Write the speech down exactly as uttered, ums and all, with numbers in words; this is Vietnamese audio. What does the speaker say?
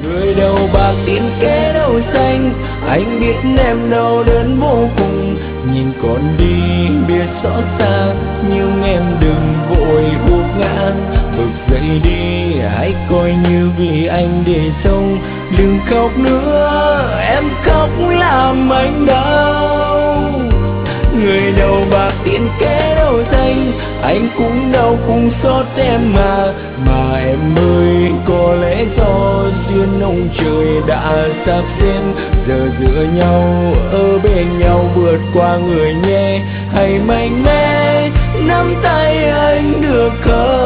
Người đầu bạc tiền kế đầu xanh, anh biết em đau đớn vô cùng. Nhìn con đi biết xót xa, nhưng em đừng vội gục ngã. Vực dậy đi, hãy coi như vì anh để sống. Đừng khóc nữa, em khóc làm anh đau. Người đầu bạc tiền kế đầu xanh, anh cũng đau cũng xót em mà. Mà em ơi, có lẽ do duyên ông trời đã sắp xếp, giờ giữa nhau ở bên nhau vượt qua người nhé. Hãy mạnh mẽ nắm tay anh được không?